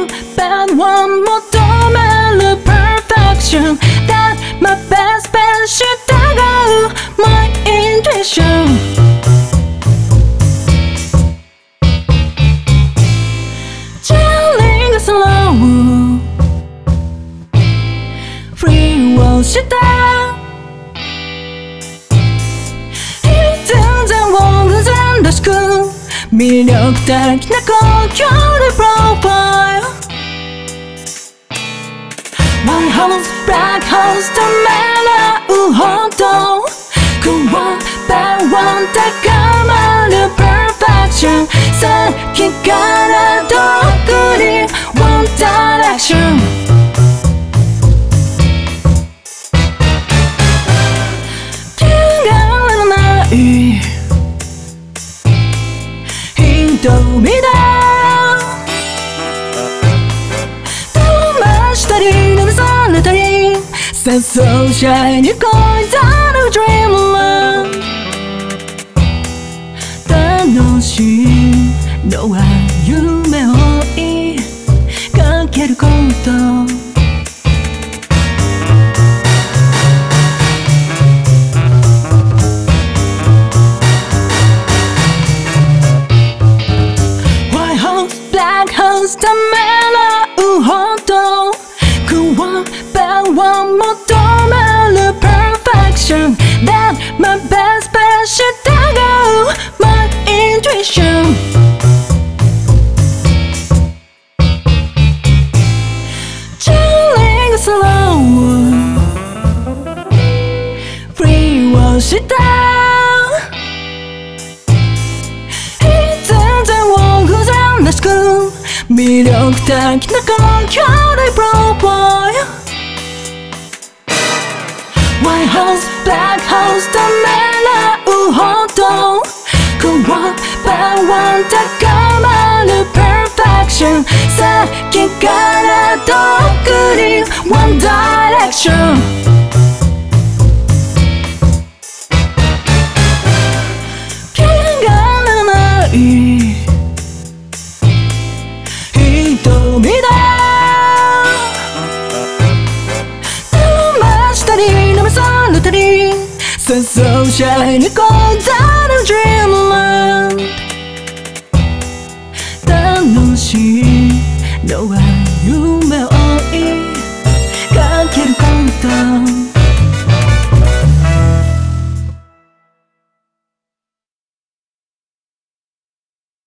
one bad one 求める perfection That my best bet 従う my intuition Chilling slow Free will した全然を偶然らしく魅力的な呼吸でプロファイル White house, black house ためらうほど Good one, bad one 高まる perfection さっきからどこに One direction気がらない瞳だ騙したり流されたり戦争者に恋ざる dreamland 楽しいのは夢を追いかけることためらうほど Good one, bad one 求める perfection That my best bet 従う my intuition Chilling slow Free will した全然を偶然らしく魅力的な呼吸でプロファイル White house, black house ためらうほど Good one, bad one 高まる perfection さっきからどこに One direction気がらない瞳だ騙したり騙されたり戦争者にこざる dreamland 楽しいのは夢を